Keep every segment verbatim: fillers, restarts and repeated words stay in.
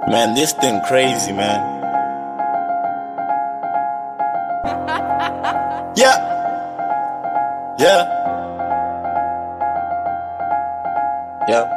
Man, this thing crazy, man. Yeah. Yeah. Yeah.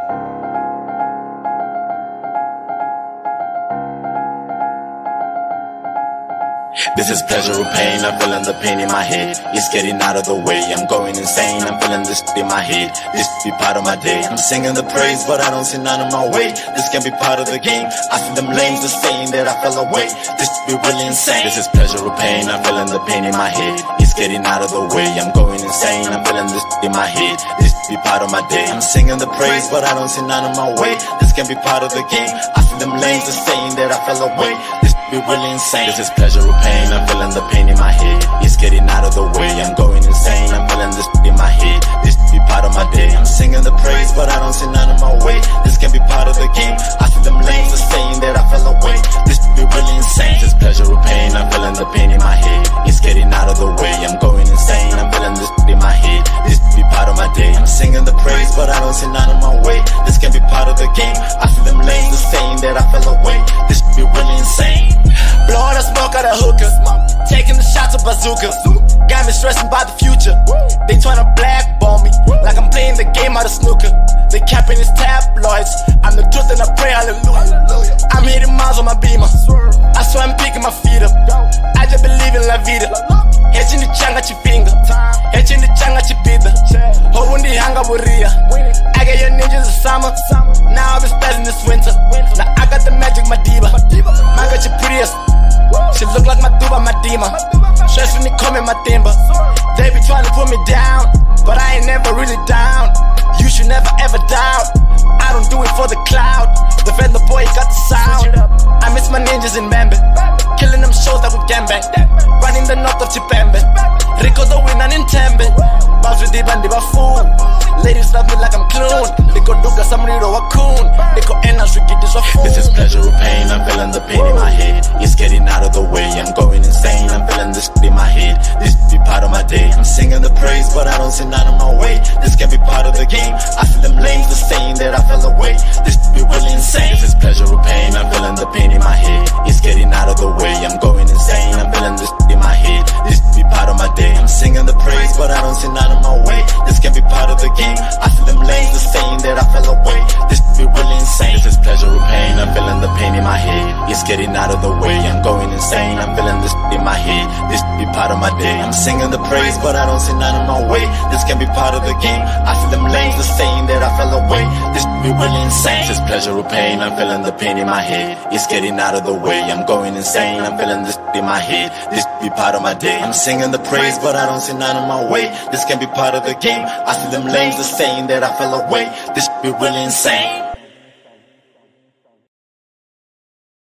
This is pleasure or pain, I'm feeling the pain in my head. It's getting out of the way, I'm going insane. I'm feeling this in my head, this be part of my day. I'm singing the praise, but I don't see none of my way. This can be part of the game. I see them lames are saying that I fell away. This be really insane. This is pleasure or pain, I'm feeling the pain in my head. It's getting out of the way, I'm going insane. I'm feeling this in my head, this be part of my day. I'm singing the praise, but I don't see none of my way. This can be part of the game. I see them lames are saying that I fell away. This be really insane. This is pleasure or pain, I'm feeling the pain in my head. It's getting out of the way, I'm going insane. I'm feeling this in my head, this be part of my day. I'm singing the praise, but I don't see none of my way. This can be part of the game. I see them lanes are saying that I fell away. This be really insane. This pleasure or pain, I'm feeling the pain in my head. It's getting out of the way, I'm going insane. I'm feeling this in my head, this be part of my day. I'm singing the praise, but I don't see none of my way. This can be part of the game. I see them lanes are saying that I fell away. This be really insane. Blowing the smoke out of hookah, taking the shots of bazooka. Got me stressing about the future. They tryna blackball me like I'm playing the game out of snooker. They capping his tabloids. I'm the truth and I pray hallelujah. I'm hitting miles on my beamer. I swear I'm picking my feet up. I just believe in la vida. Hedging the changa chipinga, hedging the changa chipita. Holding the hanga buria. I got your ninjas this summer. Now I've been studying this winter. Now I got the magic Madiba. I got your prettiest. She look like my duba, my dima. Stress when they come in my timber. They be trying to put me down, but I ain't never really down. You should never ever doubt. I don't do it for the cloud. The vendor boy got the sound. I miss my ninjas in Bambi, killing them shows that we gangbang. Running the north of Chipembe, Rico the winner in Tembe. Bounce with the band, fool. Ladies love me like I'm clone. They go duga some riro wakoon. They go enas Ricky this a fool. This is pleasure or pain, I'm feeling the pain in my head. It's getting out of the way, I'm going insane. I'm feeling this in my head, this be part of my day. I'm singing the praise, but I don't see none of my way. This can be part of the game. I see them lames are saying that I fell away. This be really insane. This is pleasure or pain, I'm feeling the pain in my head. It's getting out of the way, I'm going insane. I'm feeling this in my head, this be part of my day. I'm singing the praise, but I don't see none of my way. This can be part of the game. I see them lames are saying that I fell away. This be really insane. This is pleasure or pain, I'm feeling the pain in my head. It's getting out of the way, I'm going insane. I'm feeling this in my head, this be part of my day. I'm singing the praise, but I don't see none of my way. This can be part of the game. I see them lames are saying that I fell away. This be really insane. This is pleasure or pain, I'm feeling the pain in my head. It's getting out of the way, I'm going insane. I'm feeling this in my head, this be part of my day. I'm singing the praise, but I don't see none of my way. This can be part of the game. I see them lames are saying that I fell away. This be really insane.